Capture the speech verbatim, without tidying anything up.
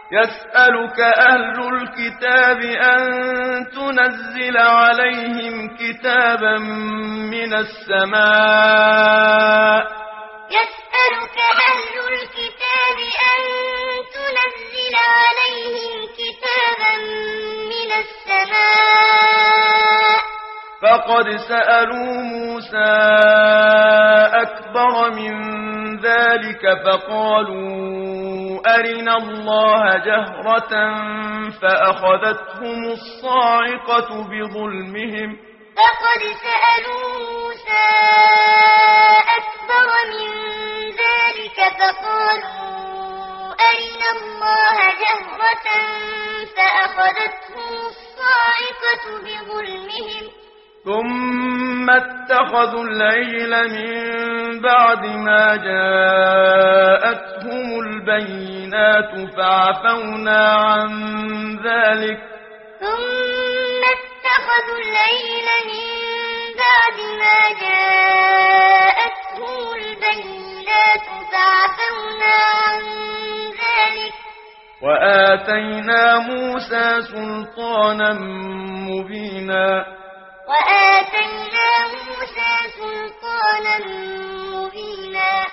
يسألك أهل الكتاب أن تنزل عليهم كتابا من السماء يسألك أهل الكتاب أن تنزل عليهم كتابا من السماء فقد سألوا موسى أكبر من ذلك فقالوا أرنا الله جهرة فأخذتهم الصاعقة بظلمهم فقد سألوا موسى أكبر من ذلك فقالوا أرنا الله جهرة فأخذتهم الصاعقة بظلمهم ثم اتخذوا العجل من بعد ما جاءتهم البينات فعفونا عن ذلك ثم اتخذوا العجل من بعد ما جاءتهم البينات فعفونا عن ذلك وآتينا موسى سلطانا مبينا وآتينا موسى سلطانا مبينا